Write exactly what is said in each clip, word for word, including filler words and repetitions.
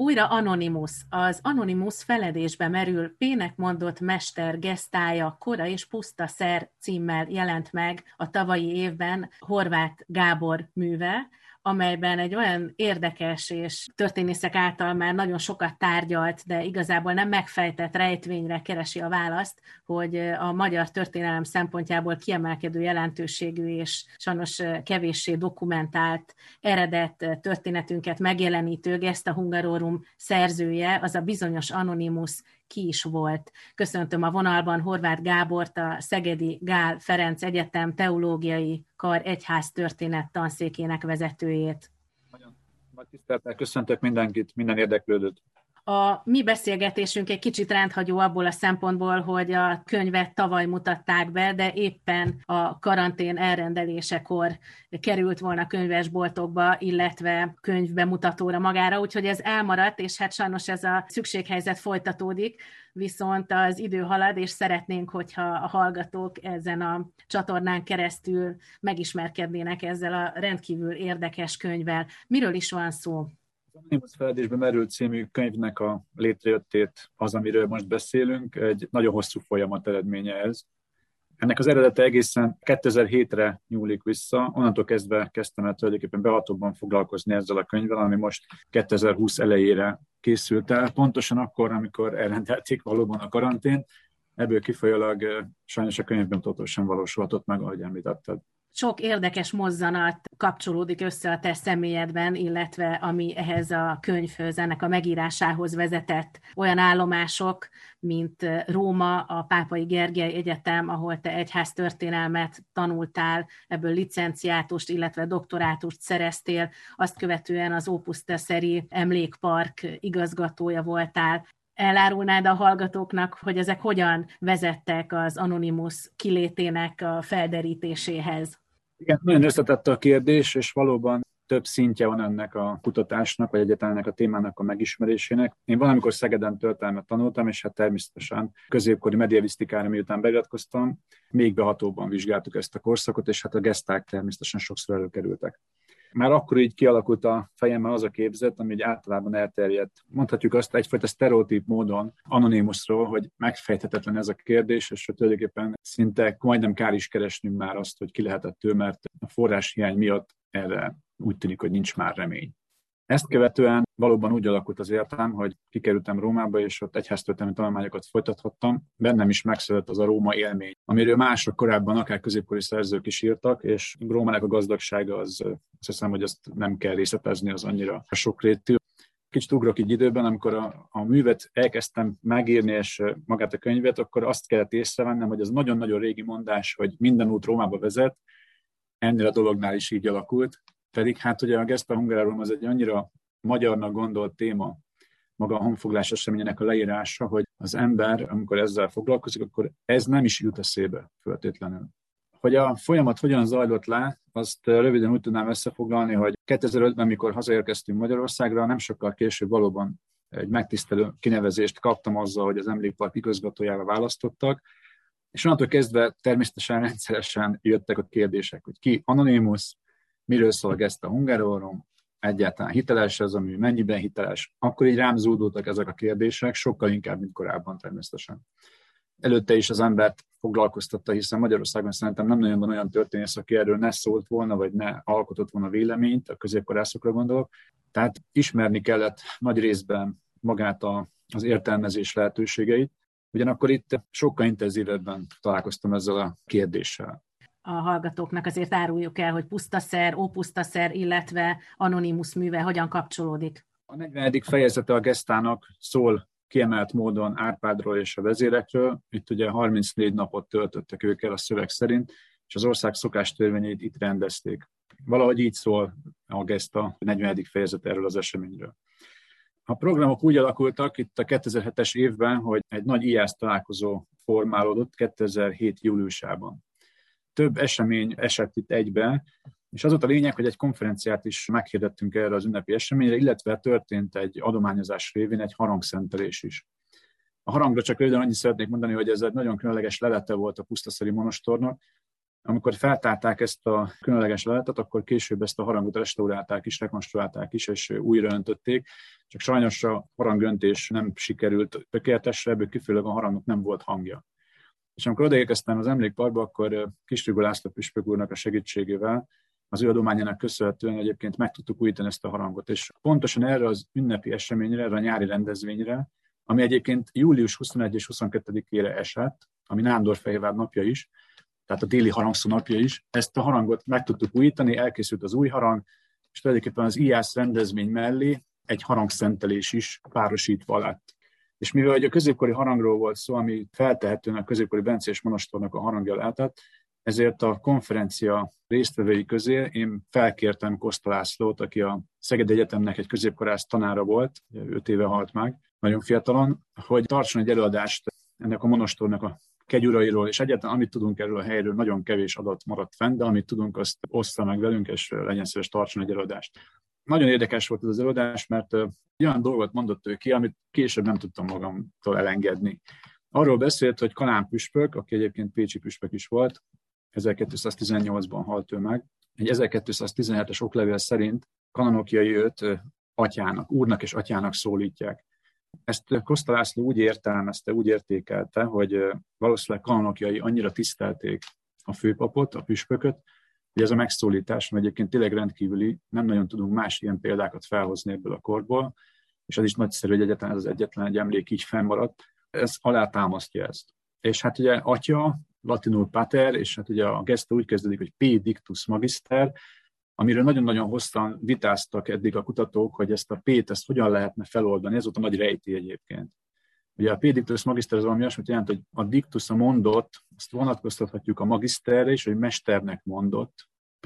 Újra Anonymus. Az Anonymus feledésbe merül P-nek mondott mester gesztája Kora és puszta szer címmel jelent meg a tavalyi évben Horváth Gábor műve, amelyben egy olyan érdekes és történészek által már nagyon sokat tárgyalt, de igazából nem megfejtett rejtvényre keresi a választ, hogy a magyar történelem szempontjából kiemelkedő jelentőségű és sajnos kevéssé dokumentált eredet történetünket megjelenítő Gesta Hungarorum szerzője, az a bizonyos Anonymus ki is volt. Köszöntöm a vonalban Horváth Gábort, a Szegedi Gál Ferenc Egyetem Teológiai Kar egyháztörténet tanszékének vezetőjét. Nagyon nagy tisztelettel köszöntök mindenkit, minden érdeklődőt. A mi beszélgetésünk egy kicsit rendhagyó abból a szempontból, hogy a könyvet tavaly mutatták be, de éppen a karantén elrendelésekor került volna könyvesboltokba, illetve könyvbemutatóra magára, úgyhogy ez elmaradt, és hát sajnos ez a szükséghelyzet folytatódik, viszont az idő halad, és szeretnénk, hogyha a hallgatók ezen a csatornán keresztül megismerkednének ezzel a rendkívül érdekes könyvvel. Miről is van szó? Az Anonymus feledésbe merült című könyvnek a létrejöttét, az, amiről most beszélünk, egy nagyon hosszú folyamat eredménye ez. Ennek az eredete egészen kétezer-hétre nyúlik vissza, onnantól kezdve kezdtem el tulajdonképpen behatóbban foglalkozni ezzel a könyvvel, ami most kétezer-húsz elejére készült el, pontosan akkor, amikor elrendelték valóban a karantént. Ebből kifolyólag sajnos a könyvbemutató sem valósulhatott meg, ahogy említetted. Sok érdekes mozzanat kapcsolódik össze a te személyedben, illetve ami ehhez a könyvhöz, ennek a megírásához vezetett olyan állomások, mint Róma, a Pápai Gergely Egyetem, ahol te egyháztörténelmet tanultál, ebből licenciátust, illetve doktorátust szereztél, azt követően az Opus Tesseri Emlékpark igazgatója voltál. Elárulnád a hallgatóknak, hogy ezek hogyan vezettek az Anonymus kilétének a felderítéséhez? Igen, nagyon összetett a kérdés, és valóban több szintje van ennek a kutatásnak, vagy egyáltalán ennek a témának a megismerésének. Én valamikor Szegeden történelmet tanultam, és hát természetesen középkori medievisztikára, miután beiratkoztam, még behatóbban vizsgáltuk ezt a korszakot, és hát a geszták természetesen sokszor előkerültek. Már akkor így kialakult a fejemben az a képzet, ami így általában elterjedt. Mondhatjuk azt egyfajta sztereotíp módon Anonymusról, hogy megfejthetetlen ez a kérdés, és tulajdonképpen szinte majdnem kár is keresnünk már azt, hogy ki lehetett ő, mert a forráshiány miatt erre úgy tűnik, hogy nincs már remény. Ezt követően valóban úgy alakult az életem, hogy kikerültem Rómába, és ott egyháztörténelmi tanulmányokat folytathattam. Bennem is megszületett az a Róma élmény, amiről mások korábban akár középkori szerzők is írtak, és Rómának a gazdagsága az, azt hiszem, hogy ezt nem kell részletezni, az annyira sokrétű. Kicsit ugrok így időben, amikor a, a művet elkezdtem megírni, és magát a könyvet, akkor azt kellett észrevennem, hogy ez nagyon-nagyon régi mondás, hogy minden út Rómába vezet, ennél a dolognál is így alakult. Pedig hát ugye a Gesta Hungarorum az egy annyira magyarnak gondolt téma, maga a honfoglás eseményének a leírása, hogy az ember, amikor ezzel foglalkozik, akkor ez nem is jut eszébe feltétlenül. Hogy a folyamat hogyan zajlott le, azt röviden úgy tudnám összefoglalni, hogy kétezer-ötben, mikor hazaérkeztünk Magyarországra, nem sokkal később valóban egy megtisztelő kinevezést kaptam azzal, hogy az Emlékpark igazgatójára választottak, és onnantól kezdve természetesen rendszeresen jöttek a kérdések, hogy ki Anonymus, miről szól a Gesta Hungarorum, egyáltalán hiteles ez, ami mennyiben hiteles. Akkor így rám zúdultak ezek a kérdések, sokkal inkább, mint korábban természetesen. Előtte is az embert foglalkoztatta, hiszen Magyarországon szerintem nem nagyon van olyan történész, aki erről ne szólt volna, vagy ne alkotott volna véleményt, a középkorászokra gondolok. Tehát ismerni kellett nagy részben magát a, az értelmezés lehetőségeit. Ugyanakkor itt sokkal intenzívebben találkoztam ezzel a kérdéssel. A hallgatóknak azért áruljuk el, hogy pusztaszer, ópusztaszer, illetve Anonymus műve hogyan kapcsolódik. A negyvenedik fejezete a Gestának szól kiemelt módon Árpádról és a vezérekről. Itt ugye harmincnégy napot töltöttek ők el a szöveg szerint, és az ország szokástörvényeit itt rendezték. Valahogy így szól a Gesta negyvenedik fejezet erről az eseményről. A programok úgy alakultak itt a kétezer-hetes évben, hogy egy nagy i á es találkozó formálódott kétezer-hét júliusában. Több esemény esett itt egybe, és az volt a lényeg, hogy egy konferenciát is meghirdettünk erre az ünnepi eseményre, illetve történt egy adományozás révén egy harangszentelés is. A harangra csak röviden annyit szeretnék mondani, hogy ez egy nagyon különleges lelete volt a pusztaszeri monostornak, Amikor feltárták ezt a különleges leletet, akkor később ezt a harangot restaurálták is, rekonstruálták is, és újra öntötték. Csak sajnos a harangöntés nem sikerült tökéletesre, ebből kifolyólag a harangnak nem volt hangja. És amikor odaérkeztem az emlékparkba, akkor Kistrugó László püspök úrnak a segítségével, az ő adományának köszönhetően egyébként meg tudtuk újítani ezt a harangot. És pontosan erre az ünnepi eseményre, erre a nyári rendezvényre, ami egyébként július huszonegyedike és huszonkettedikére esett, ami Nándorfehérvár napja is, tehát a déli harangszó napja is, ezt a harangot meg tudtuk újítani, elkészült az új harang, és tulajdonképpen az i á es rendezvény mellé egy harangszentelés is párosítva lett. És mivel a középkori harangról volt szó, ami feltehetően a középkori bencés monostornak a harangja lehetett, ezért a konferencia résztvevői közé én felkértem Koszta Lászlót, aki a Szegedi Egyetemnek egy középkorász tanára volt, öt éve halt meg, nagyon fiatalon, hogy tartson egy előadást ennek a monostornak a kegyurairól, és egyáltalán amit tudunk erről a helyről, nagyon kevés adat maradt fenn, de amit tudunk, azt ossza meg velünk, és legyen szíves, tartson egy előadást. Nagyon érdekes volt ez az előadás, mert olyan dolgot mondott ő ki, amit később nem tudtam magamtól elengedni. Arról beszélt, hogy Kalán püspök, aki egyébként pécsi püspök is volt, ezerkétszáztizennyolcban halt ő meg. Egy ezerkétszáztizenhetes oklevél szerint Kanonokjai őt atyának, úrnak és atyának szólítják. Ezt Koszta László úgy értelmezte, úgy értékelte, hogy valószínűleg Kanonokjai annyira tisztelték a főpapot, a püspököt, hogy ez a megszólítás, ami egyébként tényleg rendkívüli, nem nagyon tudunk más ilyen példákat felhozni ebből a korból, és az is nagyszerű, hogy egyetlen ez az egyetlen egy emlék így fennmaradt, ez alátámasztja ezt. És hát ugye atya, latinul pater, és hát ugye a geszta úgy kezdődik, hogy P. Dictus Magister, amiről nagyon-nagyon hosszan vitáztak eddig a kutatók, hogy ezt a P-t ezt hogyan lehetne feloldani, ez volt a nagy rejtély egyébként. Ugye a P. Dictus Magister az valami olyasmit jelent, hogy a dictus a mondott, azt vonatkoztathatjuk a magisterre is, hogy mesternek mondott, P,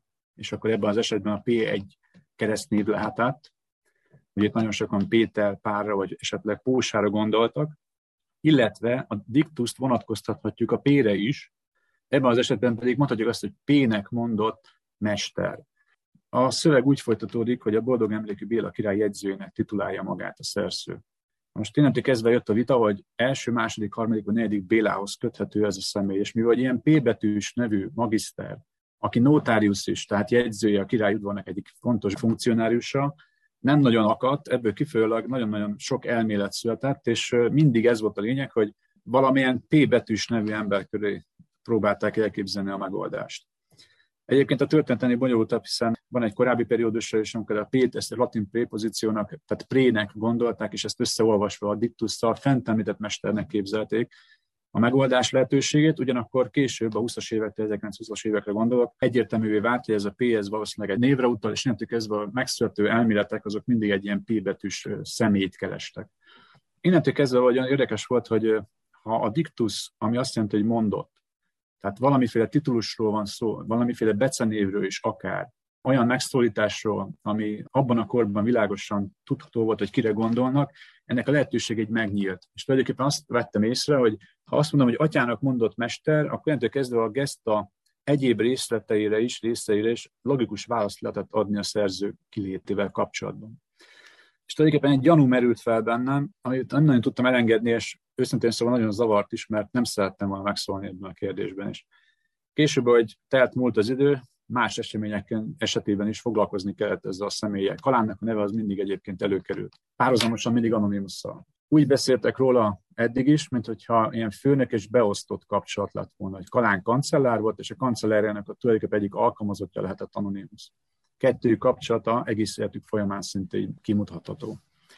és akkor ebben az esetben a P egy keresztnév lehetett. Ugye itt nagyon sokan Péter, Párra, vagy esetleg Pósára gondoltak, illetve a diktust vonatkoztathatjuk a P-re is, ebben az esetben pedig mondhatjuk azt, hogy P-nek mondott mester. A szöveg úgy folytatódik, hogy a boldog emlékű Béla király jegyzőjének titulálja magát a szerző. Most innentől kezdve jött a vita, hogy első, második, harmadik vagy negyedik Bélához köthető ez a személy, és mivel ilyen P betűs nevű magiszter, aki notárius is, tehát jegyzője a király udvarnak egyik fontos funkcionáriusa, nem nagyon akadt, ebből kifolyólag nagyon-nagyon sok elmélet született, és mindig ez volt a lényeg, hogy valamilyen P betűs nevű ember köré próbálták elképzelni a megoldást. Egyébként a történeteni bonyolultabb, hiszen van egy korábbi periódusra is, amikor a P-t ezt a latin prépozíciónak, tehát prének gondolták, és ezt összeolvasva a diktusszal fent említett mesternek képzelték a megoldás lehetőségét, ugyanakkor később a húszas évektől, ezerkilencszázhúszas évekre gondolok, egyértelművé vált, hogy ez a P, ez valószínűleg egy névre utal, és innentől kezdve a megszülető elméletek azok mindig egy ilyen P betűs személyt kerestek. Innentől kezdve olyan érdekes volt, hogy ha a diktus, ami azt jelenti, hogy mondott, tehát valamiféle titulusról van szó, valamiféle becenévről is akár, olyan megszólításról, ami abban a korban világosan tudható volt, hogy kire gondolnak, ennek a lehetőség egy megnyílt. És tulajdonképpen azt vettem észre, hogy ha azt mondom, hogy atyának mondott mester, akkor ennentől kezdve a geszta egyéb részleteire is, részeire is logikus választ lehetett adni a szerző kilétével kapcsolatban. És tulajdonképpen egy gyanú merült fel bennem, amit nem nagyon tudtam elengedni, és őszintén szóval nagyon zavart is, mert nem szerettem volna megszólni ebben a kérdésben is. Később, hogy telt múlt az idő, más események esetében is foglalkozni kellett ezzel a személlyel. Kalánnak a neve az mindig egyébként előkerült. Párhuzamosan mindig anonimusszal. Úgy beszéltek róla eddig is, mint hogyha ilyen főnök és beosztott kapcsolat lett volna, hogy Kalán kancellár volt, és a kancellárjának a tulajdonképpen egyik alkalmazottja lehetett anonimus. Kettőjük kapcsolata egész életük folyamán szintén kimutatható.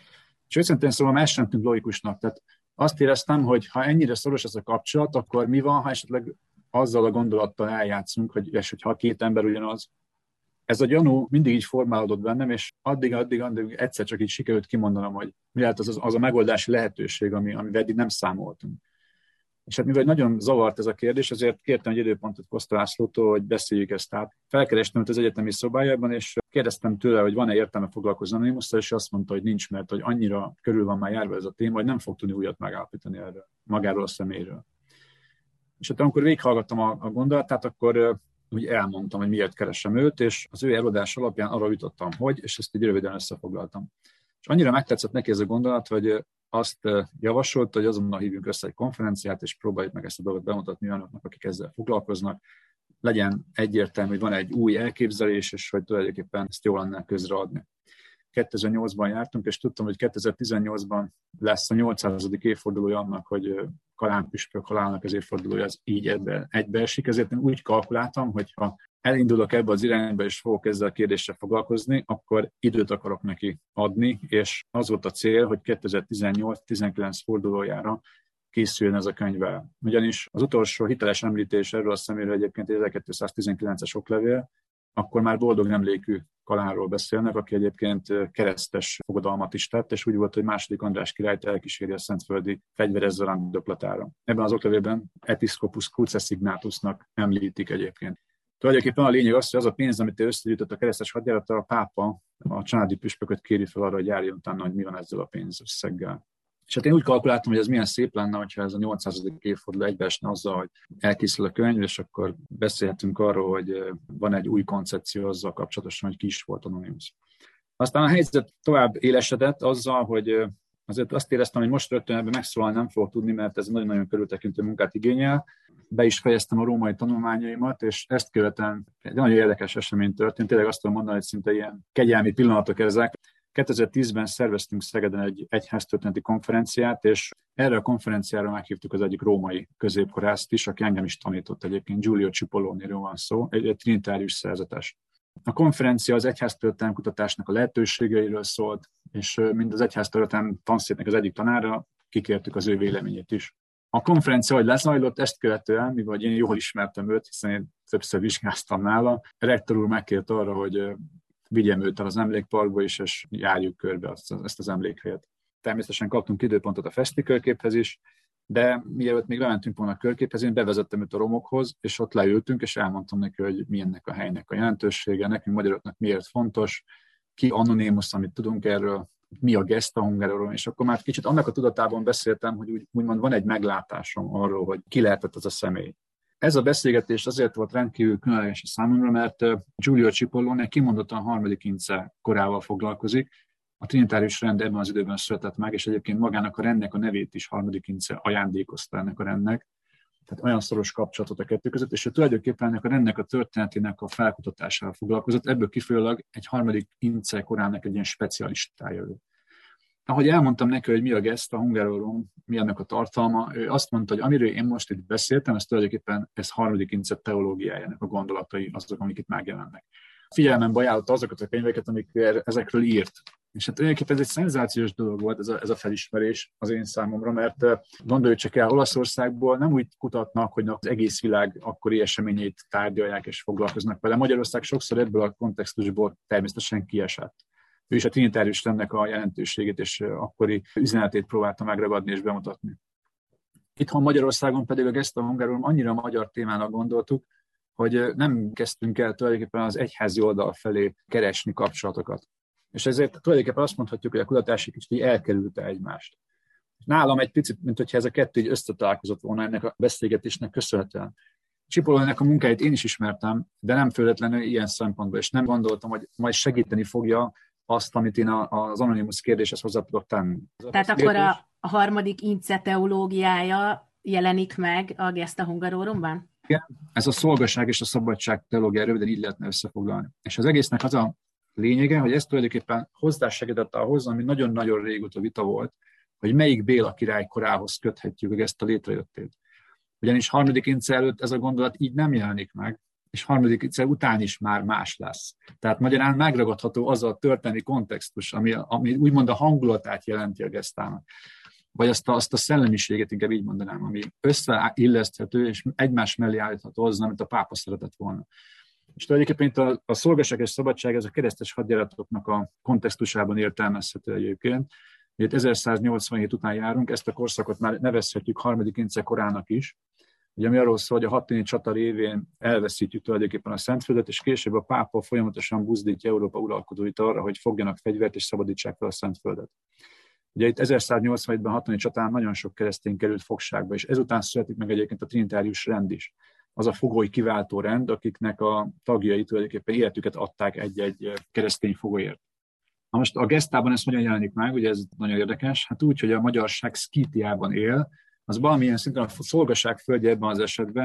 És őszintén szóval ez sem tűnt logikusnak. Tehát azt éreztem, hogy ha ennyire szoros ez a kapcsolat, akkor mi van, ha esetleg azzal a gondolattal eljátszunk, hogy, és hogyha a két ember ugyanaz. Ez a gyanú mindig így formálódott bennem, és addig, addig, addig egyszer csak így sikerült kimondanom, hogy mi lehet az, az a megoldási lehetőség, ami, amivel eddig nem számoltunk. És hát mivel nagyon zavart ez a kérdés, azért kértem egy időpontot Koszta Lászlótól, hogy beszéljük ezt át. Felkerestem őt az egyetemi szobájában, és kérdeztem tőle, hogy van-e értelme foglalkozni anonimusszal, és azt mondta, hogy nincs, mert hogy annyira körül van már járva ez a téma, hogy nem fog tudni újat megállapítani erről, magáról a személyről. És hát amikor végighallgattam a, a gondolatát, akkor uh, úgy elmondtam, hogy miért keresem őt, és az ő előadás alapján arra jutottam, hogy, és ezt így röviden összefoglaltam. És annyira megtetszett neki ez a gondolat, hogy uh, azt uh, javasolta, hogy azonnal hívjunk össze egy konferenciát, és próbáljuk meg ezt a dolgot bemutatni olyanoknak, akik ezzel foglalkoznak. legyen egyértelmű, hogy van egy új elképzelés, és hogy tulajdonképpen ezt jól lenne közreadni. kétezer-nyolcban jártunk, és tudtam, hogy kétezer-tizennyolcban lesz a nyolcszázadik évfordulója annak, hogy Kalán püspök halálának az évfordulója, az így ebbe, egybeesik. Ezért én úgy kalkuláltam, hogy ha elindulok ebbe az irányba, és fogok ezzel a kérdéssel foglalkozni, akkor időt akarok neki adni, és az volt a cél, hogy kétezer-tizennyolc-tizenkilenc fordulójára készüljön ez a könyvvel. Ugyanis az utolsó hiteles említés erről a személyről egyébként ezerkétszáztizenkilences oklevél, akkor már boldog nemlékű Kalánról beszélnek, aki egyébként keresztes fogadalmat is tett, és úgy volt, hogy második András királyt elkíséri a szentföldi fegyveres zarándoklatára. Ebben az oklevélben Episcopus Cruces Ignatusnak említik egyébként. Tulajdonképpen a lényeg az, hogy az a pénz, amit ő összegyűjtött a keresztes hadjáratra, a pápa a családi püspököt kéri fel arra, hogy járjon utána, hogy mi van ezzel a pénzösszeggel. És hát én úgy kalkuláltam, hogy ez milyen szép lenne, hogyha ez a nyolcszázadik évforduló egybeesne azzal, hogy elkészül a könyv, és akkor beszélhetünk arról, hogy van egy új koncepció azzal kapcsolatosan, hogy ki is volt Anonymous. Aztán a helyzet tovább élesedett azzal, hogy azért azt éreztem, hogy most rögtön ebben megszólalni nem fogok tudni, mert ez nagyon-nagyon körültekintő munkát igényel. Be is fejeztem a római tanulmányaimat, és ezt követően egy nagyon érdekes esemény történt. Tényleg azt tudom mondani, hogy szinte ilyen kegyelmi pillanatok ezek. kétezer-tízben szerveztünk Szegeden egy egyháztörténeti konferenciát, és erre a konferenciára meghívtuk az egyik római középkorászt is, aki engem is tanított egyébként, Giulio Cipolloniról van szó, egy, egy trinitárius szerzetes. A konferencia az egyháztörténelem kutatásnak a lehetőségeiről szólt, és mind az egyháztörténelem tanszéknek az egyik tanára kikértük az ő véleményét is. A konferencia, hogy lezajlott, ezt követően, mivel én jól ismertem őt, hiszen én többször vizsgáztam nála, a rektor úr megkért arra, hogy vigyem őt el az emlékparkba is, és járjuk körbe azt, ezt az emlékhelyet. Természetesen kaptunk időpontot a festi körképhez is, de mielőtt még bementünk volna a körképhez, én bevezettem őt a romokhoz, és ott leültünk, és elmondtam neki, hogy mi ennek a helynek a jelentősége, nekünk magyaroknak miért fontos, ki Anonymous, amit tudunk erről, mi a Gesta Hungarorum, és akkor már kicsit annak a tudatában beszéltem, hogy úgy, úgymond van egy meglátásom arról, hogy ki lehetett az a személy. Ez a beszélgetés azért volt rendkívül különleges a számomra, mert Giulio Cipollone kimondottan a harmadik Ince korával foglalkozik. A trinitárius rend ebben az időben született meg, és egyébként magának a rendnek a nevét is harmadik Ince ajándékozta ennek a rendnek. Tehát olyan szoros kapcsolatot a kettő között, és ő tulajdonképpen ennek a rendnek a történetének a felkutatásával foglalkozott. Ebből kifolyólag egy harmadik Ince korának egy ilyen specialistája ő. Ahogy elmondtam neki, hogy mi a Gesta Hungarorum, mi ennek a tartalma, ő azt mondta, hogy amiről én most itt beszéltem, ez tulajdonképpen ez harmadik Ince teológiájának a gondolatai, azok, amik itt megjelennek. Figyelmembe ajánlotta azokat a könyveket, amik ezekről írt. És hát tulajdonképpen ez egy szenzációs dolog volt ez a, ez a felismerés az én számomra, mert gondolj csak el, Olaszországból nem úgy kutatnak, hogy az egész világ akkori eseményeit tárgyalják és foglalkoznak vele. Magyarország sokszor ebből a kontextusból természetesen kiesett. Ő is a trinitárius rendnek a jelentőségét és akkori üzenetét próbálta megragadni és bemutatni. Itthon Magyarországon pedig a Gesta Hungarorum annyira magyar témának gondoltuk, hogy nem kezdtünk el tulajdonképpen az egyházi oldal felé keresni kapcsolatokat. És ezért tulajdonképpen azt mondhatjuk, hogy a kutatás kicsit elkerülte egymást. Nálam egy picit, mint hogyha ez a kettő így összetalálkozott volna ennek a beszélgetésnek köszönhetően. Cipollónak a munkáit én is ismertem, de nem föltétlenül ilyen szempontból, és nem gondoltam, hogy majd segíteni fogja azt, amit én az Anonymous kérdéshez hozzá tudok tenni. Tehát akkor a, a harmadik Ince teológiája jelenik meg a Gesta Hungarorumban? Igen, ez a szolgaság és a szabadság teológia, röviden így lehetne összefoglalni. És az egésznek az a lényege, hogy ez tulajdonképpen hozzásegített ahhoz, ami nagyon-nagyon régóta vita volt, hogy melyik Béla király korához köthetjük ezt a létrejöttét. Ugyanis harmadik Ince előtt ez a gondolat így nem jelenik meg, és harmadik Ince után is már más lesz. Tehát magyarán megragadható az a történelmi kontextus, ami, ami úgymond a hangulatát jelenti a Gestának. Vagy azt a, azt a szellemiséget, inkább így mondanám, ami összeilleszthető és egymás mellé állítható azzal, amit a pápa szeretett volna. És tulajdonképpen itt a, a szolgaság és szabadság, ez a keresztes hadjáratoknak a kontextusában értelmezhető egyébként. Itt ezerszáznyolcvanhét után járunk, ezt a korszakot már nevezhetjük harmadik Ince korának is, ugye ami arról szól, hogy a hattini csata révén elveszítjük tulajdonképpen a Szentföldet, és később a pápa folyamatosan buzdítja Európa uralkodóit arra, hogy fogjanak fegyvert és szabadítsák fel a Szentföldet. Ugye itt ezerszáznyolcvanhétben a hattini csatán nagyon sok keresztény került fogságba, és ezután születik meg egyébként a trinitárius rend is. Az a fogói kiváltó rend, akiknek a tagjai tulajdonképpen életüket adták egy-egy keresztény fogóért. Na most a Gestában ez hogyan jelenik meg, ugye ez nagyon érdekes, hát úgy, hogy a magyarság szkítiában él, az valamilyen szinten a szolgaság földje ebben az esetben,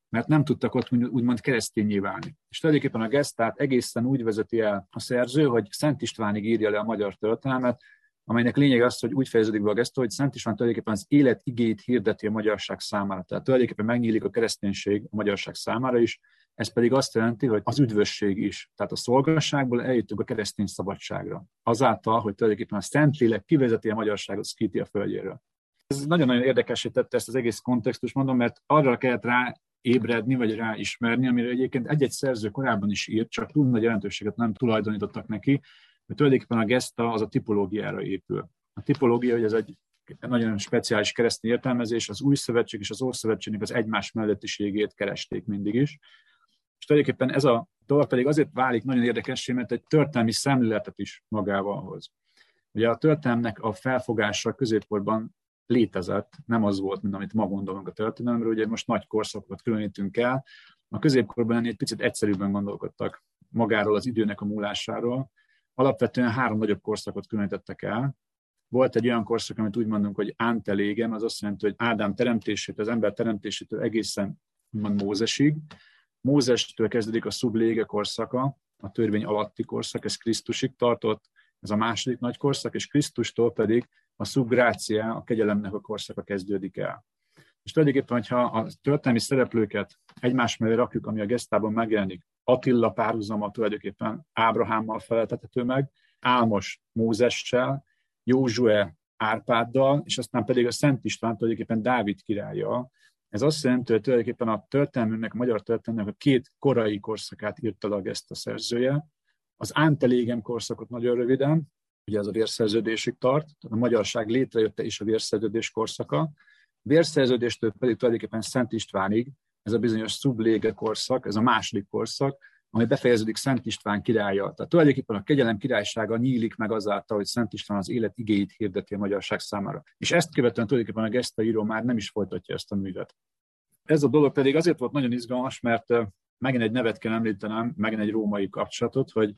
mert nem tudtak ott úgymond keresztényé válni. És tulajdonképpen a gesztát egészen úgy vezeti el a szerző, hogy Szent Istvánig írja le a magyar történelmet, amelynek lényeg az, hogy úgy fejeződik be a gesztó, hogy Szent István tulajdonképpen az élet igéit hirdeti a magyarság számára. Tehát tulajdonképpen megnyílik a kereszténység a magyarság számára is, ez pedig azt jelenti, hogy az üdvösség is. Tehát a szolgasságból eljutunk a keresztény szabadságra. Azáltal, hogy tulajdonképpen a Szentlélek kivezeti a magyarságot Szkítia földjéről. Ez nagyon-nagyon érdekessé tette ezt az egész kontextust, mondom, mert arra kellett rá ébredni, vagy ráismerni, amire egyébként egy-egy szerző korábban is írt, csak túl nagy jelentőséget nem tulajdonítottak neki, hogy tulajdonképpen a geszta az a tipológiára épül. A tipológia, hogy ez egy nagyon speciális keresztény értelmezés, az új szövetség és az ószövetségnek az egymás mellettiségét keresték mindig is. És tulajdonképpen ez a dolog pedig azért válik nagyon érdekessé, mert egy történelmi szemléletet is magával hoz. Ugye a történelmnek a felfogása középkorban létezett, nem az volt, mint amit ma gondolunk a történelemről, ugye most nagy korszakokat különítünk el. A középkorban egy picit egyszerűbben gondolkodtak magáról az időnek a múlásáról. Alapvetően három nagyobb korszakot különítettek el. Volt egy olyan korszak, amit úgy mondunk, hogy antelégem, az azt jelenti, hogy Ádám teremtését, az ember teremtésétől egészen úgymond Mózesig. Mózestől kezdődik a szublége korszaka, a törvény alatti korszak, ez Krisztusig tartott, ez a második nagy korszak, és Krisztustól pedig a szubgrácia, a kegyelemnek a korszaka kezdődik el. És tulajdonképpen, hogyha a történelmi szereplőket egymás mellé rakjuk, ami a gesztában megjelenik, Attila párhuzama tulajdonképpen Ábrahámmal feleltethető meg, Álmos Mózessel, Józsué Árpáddal, és aztán pedig a Szent István tulajdonképpen Dávid királlyal. Ez azt jelenti, hogy tulajdonképpen a történelmünknek, a magyar történelmnek a két korai korszakát írta le a geszta szerzője. Az antelégem korszakot nagyon röviden, ugye ez a vérszerződésig tart, tehát a magyarság létrejötte is a vérszerződés korszaka. A vérszerződéstől pedig tulajdonképpen Szent Istvánig, ez a bizonyos szublége korszak, ez a második korszak, ami befejeződik Szent István királlyal. Tehát tulajdonképpen a kegyelem királysága nyílik meg azáltal, hogy Szent István az élet igéit hirdeti a magyarság számára. És ezt követően tulajdonképpen a geszta író már nem is folytatja ezt a művet. Ez a dolog pedig azért volt nagyon izgalmas, mert megint egy nevet kell említenem, megint egy római kapcsolatot, hogy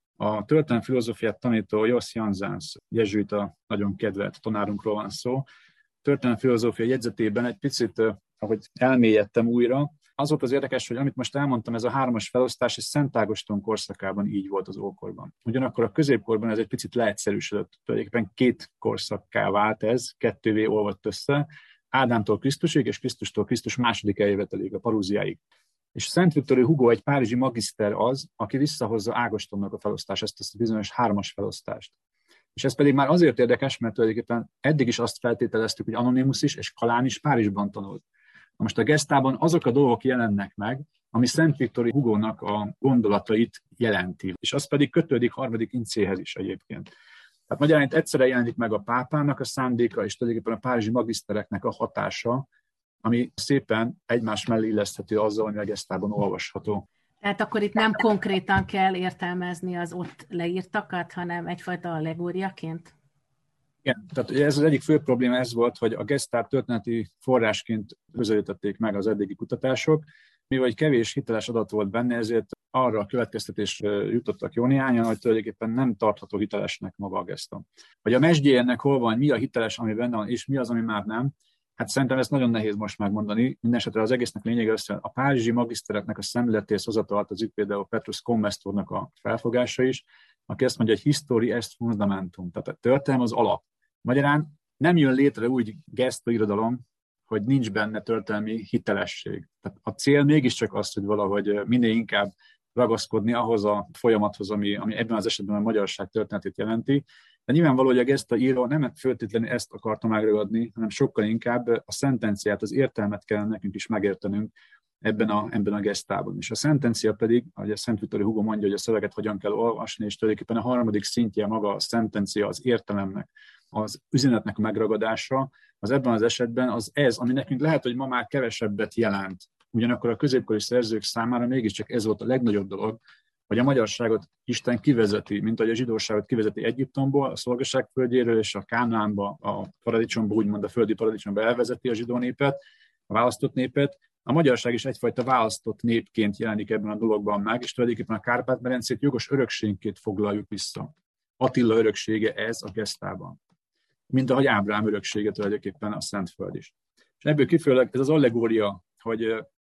a történelmi filozófiát tanító Jos Janssens, jezsuita nagyon kedvelt tanárunkról van szó, történelmi filozófia jegyzetében egy picit, ahogy elmélyedtem újra, az volt az érdekes, hogy amit most elmondtam, ez a hármas felosztás, ez Szent Ágoston korszakában így volt az ókorban. Ugyanakkor a középkorban ez egy picit leegyszerűsödött, tulajdonképpen két korszakká vált ez, kettővé olvadt össze, Ádámtól Krisztusig és Krisztustól Krisztus második eljöveteléig, a parúziáig. És Szent Viktor Hugo, egy párizsi magiszter az, aki visszahozza Ágostonnak a felosztást, ezt, ezt a bizonyos hármas felosztást. És ez pedig már azért érdekes, mert tulajdonképpen eddig is azt feltételeztük, hogy Anonymus is és Kalán is Párizsban tanult. Na most a gesztában azok a dolgok jelennek meg, ami Szent Viktor Hugónak a gondolatait jelenti, és az pedig kötődik harmadik incéhez is egyébként. Tehát magyarán egyszerre jelenik meg a pápának a szándéka, és tulajdonképpen a párizsi magisztereknek a hatása, ami szépen egymás mellé illeszthető azzal, ami a gesztában olvasható. Tehát akkor itt nem konkrétan kell értelmezni az ott leírtakat, hanem egyfajta allegóriaként? Igen, tehát ez az egyik fő probléma ez volt, hogy a gesztát történeti forrásként közelítették meg az eddigi kutatások, mivel kevés hiteles adat volt benne, ezért arra a következtetésre jutottak jó néhányan, hogy tulajdonképpen nem tartható hitelesnek maga a geszta. Hogy a mesdjének hol van, mi a hiteles, ami benne van, és mi az, ami már nem, hát szerintem ezt nagyon nehéz most megmondani. Mindenesetre az egésznek lényege az, hogy a párizsi magisztereknek a szemléletéhez hozatalt az például Petrus Comestornak a felfogása is, aki ezt mondja, hogy history est fundamentum, tehát a történelem az alap. Magyarán nem jön létre úgy geszta irodalom, hogy nincs benne történelmi hitelesség. Tehát a cél mégiscsak az, hogy valahogy minél inkább ragaszkodni ahhoz a folyamathoz, ami, ami ebben az esetben a magyarság történetét jelenti. De nyilvánvaló, hogy a geszta író nem feltétlenül ezt akarta megragadni, hanem sokkal inkább a szentenciát, az értelmet kell nekünk is megértenünk ebben a, ebben a gesztában. És a szentencia pedig, ahogy a Szent Viktor Hugo mondja, hogy a szöveget hogyan kell olvasni, és tulajdonképpen a harmadik szintje maga a szentencia, az értelemnek, az üzenetnek a megragadása, az ebben az esetben az ez, ami nekünk lehet, hogy ma már kevesebbet jelent. Ugyanakkor a középkori szerzők számára mégiscsak ez volt a legnagyobb dolog, hogy a magyarságot Isten kivezeti, mint ahogy a zsidóságot kivezeti Egyiptomból, a szolgaság földjéről és a Kánaánba, a paradicsomba, úgymond a földi paradicsomba elvezeti a zsidó népet, a választott népet. A magyarság is egyfajta választott népként jelenik ebben a dologban meg, és tulajdonképpen a Kárpát-medencét jogos örökségként foglaljuk vissza. Attila öröksége ez a gesztában. Mint ahogy Ábrahám öröksége tulajdonképpen a Szentföld is. És ebből kifejezőleg ez az allegória, hogy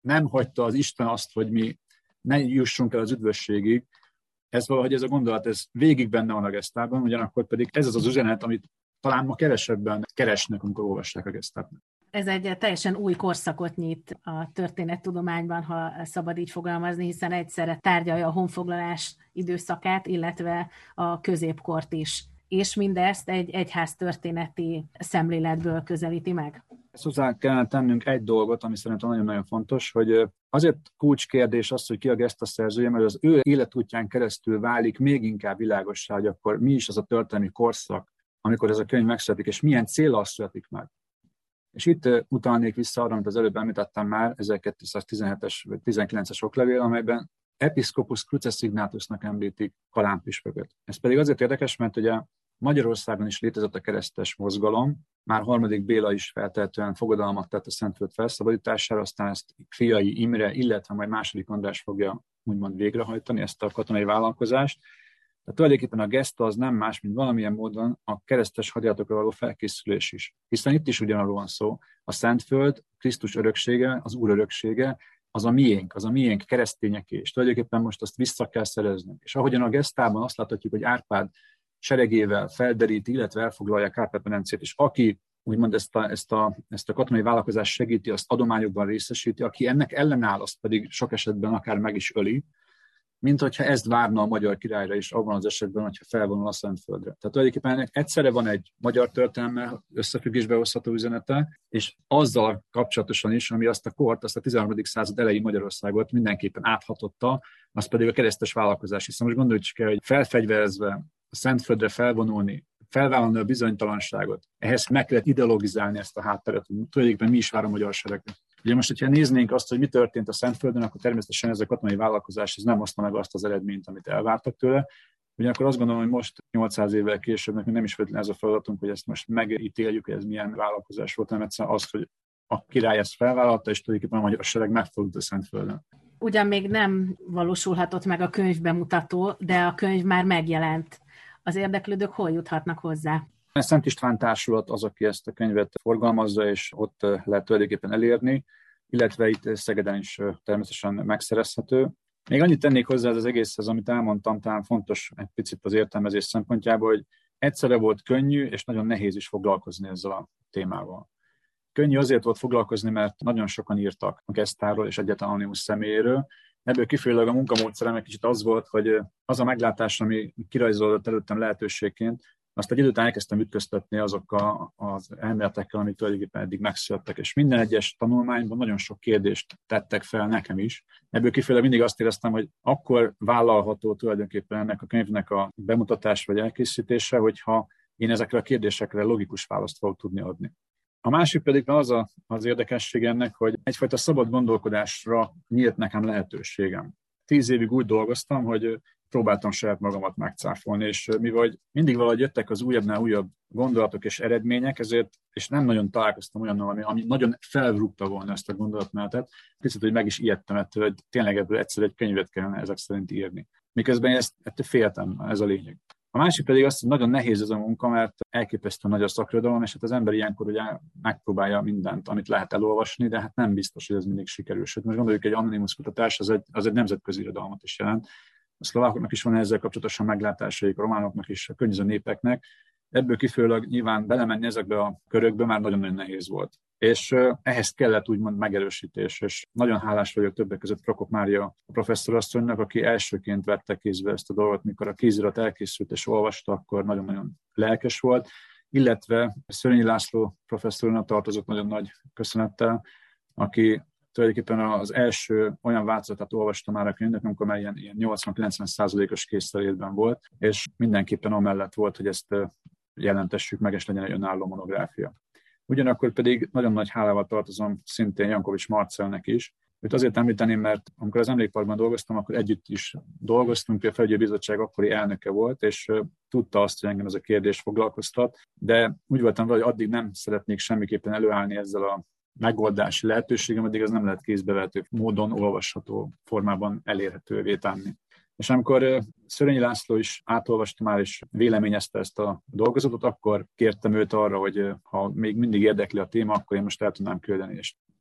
nem hagyta az Isten azt, hogy mi ne jussunk el az üdvösségig. Ez valahogy ez a gondolat, ez végig benne van a Gesztában, ugyanakkor pedig ez az az üzenet, amit talán ma kevesebben keresnek, amikor olvassák a Gesztát. Ez egy teljesen új korszakot nyit a történettudományban, ha szabad így fogalmazni, hiszen egyszerre tárgyalja a honfoglalás időszakát, illetve a középkort is. És mindezt egy egyház történeti szemléletből közelíti meg. Ezt hozzá kellene tennünk egy dolgot, ami szerintem nagyon-nagyon fontos, hogy azért kulcskérdés az, hogy ki a Geszta szerzője, mert az ő életútján keresztül válik még inkább világossá, hogy akkor mi is az a történelmi korszak, amikor ez a könyv megszületik, és milyen céllal születik meg. És itt utalnék vissza arra, amit az előbb említettem már, ezerkétszáztizenhetes vagy tizenkilences oklevél, amelyben Episcopus Cruces Ignatusnak említik kalánpüspököt. Ez pedig azért érdekes, mert ugye Magyarországon is létezett a keresztes mozgalom, már harmadik Béla is feltehetően fogadalmat tett a Szentföld felszabadítására, aztán ezt fiai Imre, illetve majd második András fogja úgymond végrehajtani ezt a katonai vállalkozást. Tehát tulajdonképpen a Geszta az nem más, mint valamilyen módon a keresztes hadijáratokra való felkészülés is. Hiszen itt is ugyanarról van szó. A Szentföld, Krisztus öröksége, az Úr öröksége, az a miénk, az a miénk keresztényeké, és tulajdonképpen most azt vissza kell szereznünk. És ahogyan a Gesztában azt láthatjuk, hogy Árpád seregével felderíti, illetve elfoglalja Kárpát-medencét, és aki úgymond ezt a, ezt, a, ezt a katonai vállalkozást segíti, azt adományokban részesíti, aki ennek ellenáll, azt pedig sok esetben akár meg is öli, mint hogyha ezt várna a magyar királyra is abban az esetben, hogyha felvonul a Szentföldre. Tehát tulajdonképpen ennek egyszerre van egy magyar történelemmel összefüggésbe hozható üzenete, és azzal kapcsolatosan is, ami azt a kort, azt a tizenharmadik század elejé Magyarországot mindenképpen áthatotta, az pedig a keresztes vállalkozás. Hiszen most gondoljuk csak el, hogy felfegyverezve a Szentföldre felvonulni, felvállalni a bizonytalanságot, ehhez meg kellett ideologizálni ezt a hátteret, hogy tulajdonképpen mi is vár a magyar seregre. Ugye most, hogyha néznénk azt, hogy mi történt a Szentföldön, akkor természetesen ez a katonai vállalkozás ez nem hozta meg azt az eredményt, amit elvártak tőle. Ugyanakkor azt gondolom, hogy most nyolcszáz évvel később nekünk nem is feltétlenül ez a feladatunk, hogy ezt most megítéljük, hogy ez milyen vállalkozás volt, hanem egyszerűen az, hogy a király ezt felvállalta, és tulajdonképpen a magyar sereg megfordult a Szentföldön. Ugyan még nem valósulhatott meg a könyv bemutató, de a könyv már megjelent. Az érdeklődők hol juthatnak hozzá? A Szent István Társulat az, aki ezt a könyvet forgalmazza, és ott lehet tulajdonképpen elérni, illetve itt Szegeden is természetesen megszerezhető. Még annyit tennék hozzá ez az egészhez, amit elmondtam, talán fontos egy picit az értelmezés szempontjából, hogy egyszerre volt könnyű, és nagyon nehéz is foglalkozni ezzel a témával. Könnyű azért volt foglalkozni, mert nagyon sokan írtak a Gesztáról és egyáltalán Anonymus személyéről. Ebből kifolyólag a munkamódszerem egy kicsit az volt, hogy az a meglátás, ami kirajzolódott előttem lehetőségként, azt egy idő után elkezdtem ütköztetni azokkal az elméletekkel, amik tulajdonképpen eddig megszülettek, és minden egyes tanulmányban nagyon sok kérdést tettek fel nekem is. Ebből kifolyólag mindig azt éreztem, hogy akkor vállalható tulajdonképpen ennek a könyvnek a bemutatás vagy elkészítése, hogyha én ezekre a kérdésekre logikus választ fogok tudni adni. A másik pedig az a, az érdekesség ennek, hogy egyfajta szabad gondolkodásra nyílt nekem lehetőségem. Tíz évig úgy dolgoztam, hogy próbáltam saját magamat megcáfolni, és mivel mindig valahogy jöttek az újabbnál újabb gondolatok és eredmények, ezért, és nem nagyon találkoztam olyannal, ami, ami nagyon felrúgta volna ezt a gondolatmenetet, picit, hogy meg is ijedtem ettől, hogy tényleg ebből egyszer egy könyvet kellene ezek szerint írni. Miközben ezt, ettől féltem, ez a lényeg. A másik pedig az, hogy nagyon nehéz ez a munka, mert elképesztően nagy a szakirodalom, és hát az ember ilyenkor ugye megpróbálja mindent, amit lehet elolvasni, de hát nem biztos, hogy ez mindig sikerül. Sőt, most gondoljuk, egy anonimus kutatás, az egy, az egy nemzetközi irodalmat is jelent. A szlovákoknak is van ezzel kapcsolatosan meglátásaik, a románoknak is, a környező népeknek. Ebből kifolyólag nyilván belemenni ezekbe a körökbe már nagyon-nagyon nehéz volt. És ehhez kellett úgymond megerősítés, és nagyon hálás vagyok többek között Prokop Mária a professzorasszonynak, aki elsőként vette kézbe ezt a dolgot, mikor a kézirat elkészült és olvasta, akkor nagyon-nagyon lelkes volt, illetve Szörényi László professzornak tartozott nagyon nagy köszönettel, aki tulajdonképpen az első olyan változatát olvasta már a könyvnek, amikor már ilyen, ilyen nyolcvan-kilencven százalékos készszerétben volt, és mindenképpen amellett volt, hogy ezt jelentessük meg, és legyen egy önálló monográfia. Ugyanakkor pedig nagyon nagy hálával tartozom szintén Jankovics Marcelnek is. Őt azért említeném, mert amikor az Emlékparkban dolgoztam, akkor együtt is dolgoztunk, a Felügyelőbizottság akkori elnöke volt, és tudta azt, hogy engem ez a kérdés foglalkoztat, de úgy voltam vele, hogy addig nem szeretnék semmiképpen előállni ezzel a megoldási lehetőségem, addig ez nem lehet kézbevehető módon, olvasható formában elérhetővé tenni. És amikor Szörényi László is átolvasta már és véleményezte ezt a dolgozatot, akkor kértem őt arra, hogy ha még mindig érdekli a téma, akkor én most el tudnám küldeni. És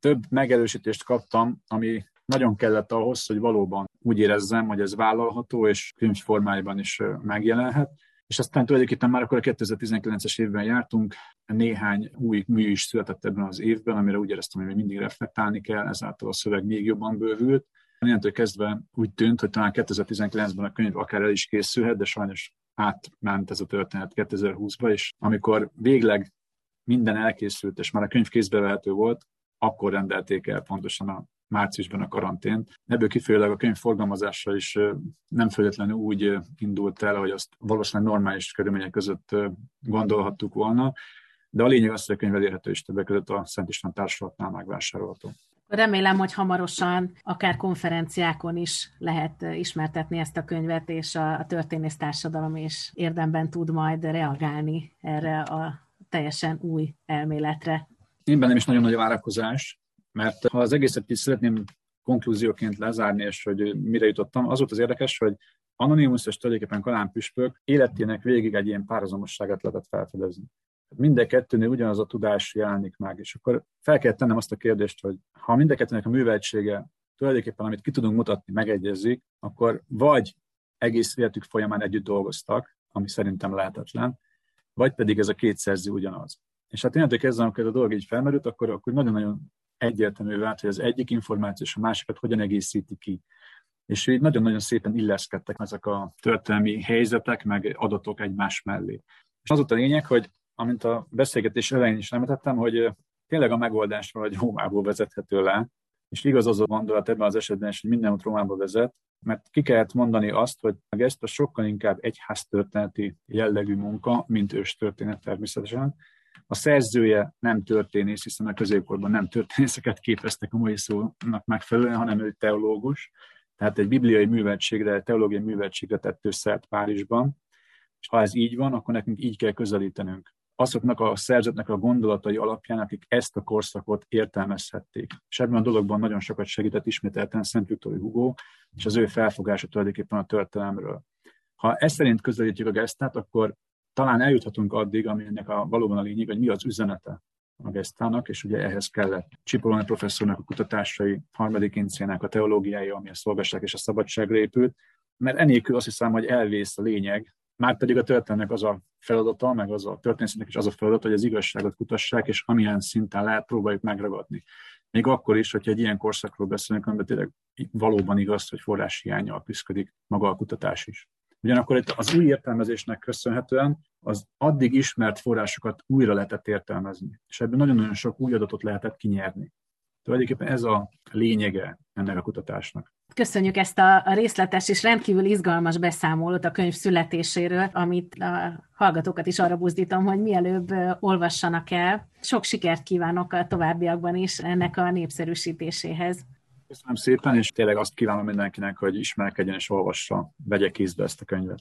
több megerősítést kaptam, ami nagyon kellett ahhoz, hogy valóban úgy érezzem, hogy ez vállalható, és könyv formájában is megjelenhet. És aztán tulajdonképpen már akkor a kétezer-tizenkilences évben jártunk, néhány új mű is született ebben az évben, amire úgy éreztem, hogy még mindig reflektálni kell, ezáltal a szöveg még jobban bővült. Innentől kezdve úgy tűnt, hogy talán kétezer-tizenkilencben a könyv akár el is készülhet, de sajnos átment ez a történet kétezer-húszba, és amikor végleg minden elkészült, és már a könyv kézbevehető volt, akkor rendelték el pontosan a márciusban a karantént. Ebből kifolyólag a könyv forgalmazása is nem feltétlenül úgy indult el, hogy azt valószínűleg normális körülmények között gondolhattuk volna, de a lényeg az, hogy a könyv elérhető is többek között a Szent István Társulatnál megvásárolható. Remélem, hogy hamarosan akár konferenciákon is lehet ismertetni ezt a könyvet, és a történész társadalom is érdemben tud majd reagálni erre a teljesen új elméletre. Én bennem is nagyon nagy a várakozás, mert ha az egészet is szeretném konklúzióként lezárni, és hogy mire jutottam, az volt az érdekes, hogy Anonymus és tulajdonképpen Kalán püspök életének végig egy ilyen párhuzamosságát lehetett felfedezni. Minden kettőnél ugyanaz a tudás jelenik meg, és akkor fel kell tennem azt a kérdést, hogy ha mind a kettőnek a műveltsége tulajdonképpen, amit ki tudunk mutatni, megegyezik, akkor vagy egész életük folyamán együtt dolgoztak, ami szerintem lehetetlen, vagy pedig ez a két szerző ugyanaz. És hát innentől kezdve, amikor ez a dolog így felmerült, akkor, akkor nagyon-nagyon egyértelmű vált, hogy az egyik információ és a másikat hogyan egészíti ki. És így nagyon-nagyon szépen illeszkedtek ezek a történelmi helyzetek, meg adatok egymás mellé. És az volt a lényeg, hogy amint a beszélgetés elején is említettem, hogy tényleg a megoldás valahogy Rómából vezethető le, és igaz az a gondolat ebben az esetben is, hogy minden út Rómába vezet, mert ki kellett mondani azt, hogy ezt a sokkal inkább egyháztörténeti jellegű munka, mint őstörténet természetesen. A szerzője nem történész, hiszen a középkorban nem történészeket képeztek a mai szónak megfelelően, hanem ő teológus. Tehát egy bibliai műveltségre, teológiai műveltségre tett szert Párizsban. És ha ez így van, akkor nekünk így kell közelítenünk. Azoknak a szerzőknek a gondolatai alapján, akik ezt a korszakot értelmezhették. És ebben a dologban nagyon sokat segített ismételten Szent Viktor Hugo, és az ő felfogása tulajdonképpen a történelemről. Ha ezt szerint közelítjük a gesztát, akkor talán eljuthatunk addig, aminek a, valóban a lényeg, hogy mi az üzenete a gesztának, és ugye ehhez kellett Cipollone professzornak a kutatásai, harmadik incének a teológiája, ami a szolgasság és a szabadságra épült, mert enélkül azt hiszem, hogy elvész a lényeg, márpedig a történetnek az a feladata, meg az a történésznek is az a feladata, hogy az igazságot kutassák, és amilyen szinten lehet, próbáljuk megragadni. Még akkor is, hogyha egy ilyen korszakról beszélünk, amiben tényleg valóban igaz, hogy forráshiánnyal küszködik maga a kutatás is. Ugyanakkor itt az új értelmezésnek köszönhetően az addig ismert forrásokat újra lehetett értelmezni, és ebből nagyon-nagyon sok új adatot lehetett kinyerni. Tulajdonképpen ez a lényege ennek a kutatásnak. Köszönjük ezt a részletes és rendkívül izgalmas beszámolót a könyv születéséről, amit a hallgatókat is arra buzdítom, hogy mielőbb olvassanak el. Sok sikert kívánok a továbbiakban is ennek a népszerűsítéséhez. Köszönöm szépen, és tényleg azt kívánom mindenkinek, hogy ismerkedjen és olvassa, vegye kézbe ezt a könyvet.